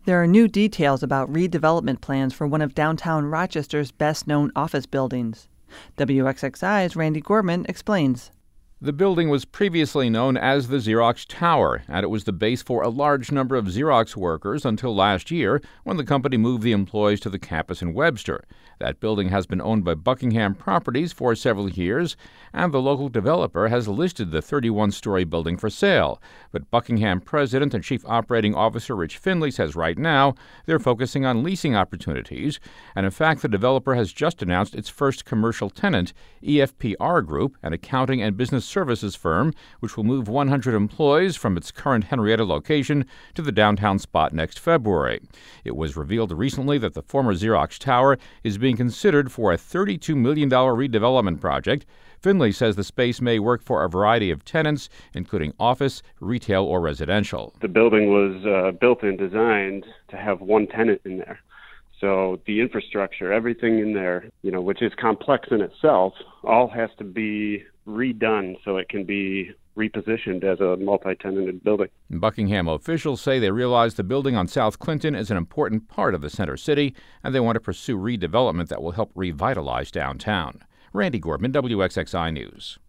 There are new details about redevelopment plans for one of downtown Rochester's best-known office buildings. WXXI's Randy Gorman explains. The building was previously known as the Xerox Tower, and it was the base for a large number of Xerox workers until last year when the company moved the employees to the campus in Webster. That building has been owned by Buckingham Properties for several years, and the local developer has listed the 31-story building for sale. But Buckingham President and Chief Operating Officer Rich Finley says right now they're focusing on leasing opportunities, and in fact the developer has just announced its first commercial tenant, EFPR Group, an accounting and business services firm, which will move 100 employees from its current Henrietta location to the downtown spot next February. It was revealed recently that the former Xerox Tower is being considered for a $32 million redevelopment project. Finley says the space may work for a variety of tenants, including office, retail, or residential. The building was built and designed to have one tenant in there. So the infrastructure, everything in there, which is complex in itself, all has to be redone so it can be repositioned as a multi-tenanted building. Buckingham officials say they realize the building on South Clinton is an important part of the Center City, and they want to pursue redevelopment that will help revitalize downtown. Randy Gorman, WXXI News.